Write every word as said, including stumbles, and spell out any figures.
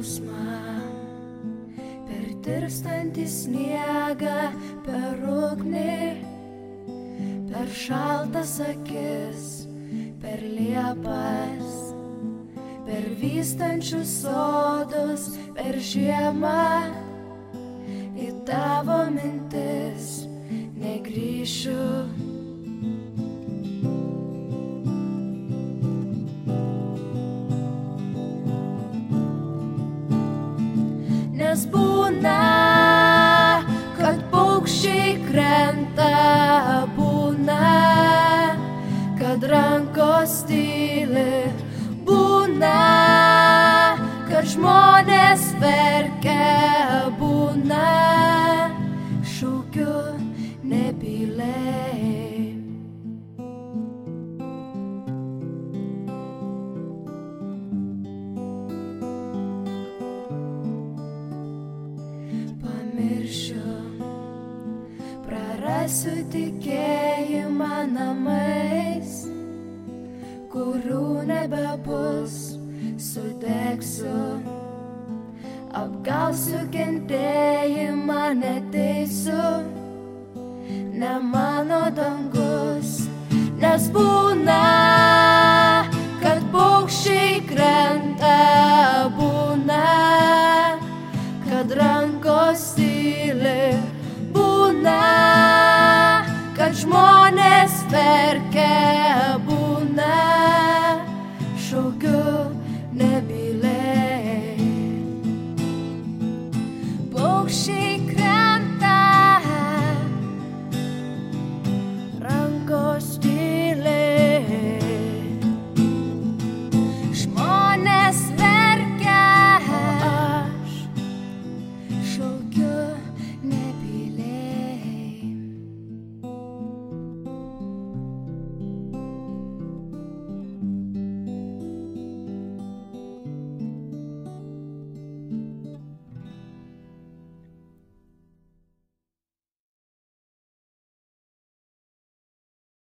skausmą, per tirpstantį sniegą, per ugnį, per šaltas akis, per liepas, per vystančius sodus, per žiemą, į tavo mintis negrįšiu. Nes būna, kad paukščiai krenta, būna, kad rankos tyli, būna, kad žmonės verkia, būna, šaukiu nebyliai. Pamiršiu, prarasiu tikėjimą namais, kurių nebebus, sudegsiu, apgausiu kentėjimą, neteisiu, ne mano dangus, nes būna, kad paukščiai krenta, būna, kad rankos tyli, būna, kad žmonės verkia.